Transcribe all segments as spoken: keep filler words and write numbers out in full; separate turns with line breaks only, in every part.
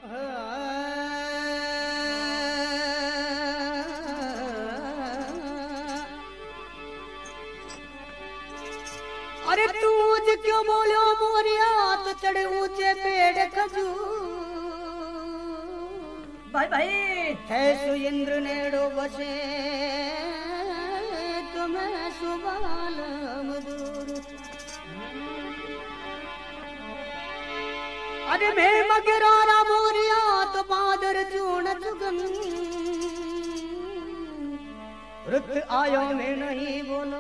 अरे तूज क्यों बोलो मोरिया तो चढ़े ऊंचे पेड़ खजूर
भाई भाई
है सुइंद्र नेड़ो बसे तुम्हें सुबाल मधुर। अरे मैं मगरारा मोरिया तो बादर चूण चुगन रुत आयो में नहीं बोला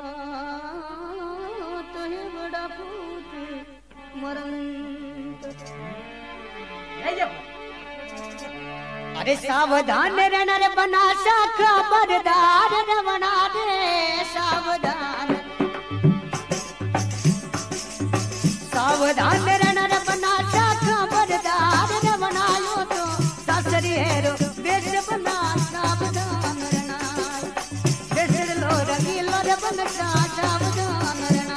तो ये बड़ा फूट मरंत। अरे सावधान रहना रे बना सा खबरदार रे बना दे सावधान सावधान रहना रे बना सा खबरदार रे बनायो तो सासरी हेरो बेच बना सावधान रहना बेच लो रंगीलो रे बना सावधान रहना।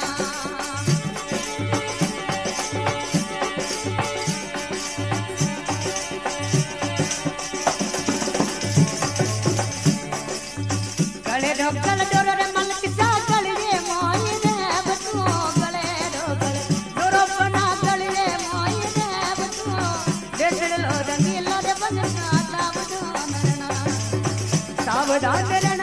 गले डोर रे मन किसा गले मोई रे बतू गले डोर डोर बना गले मोई रे बतू देख लो रंगीला रे बजना सावधान रहना सावधान रहना।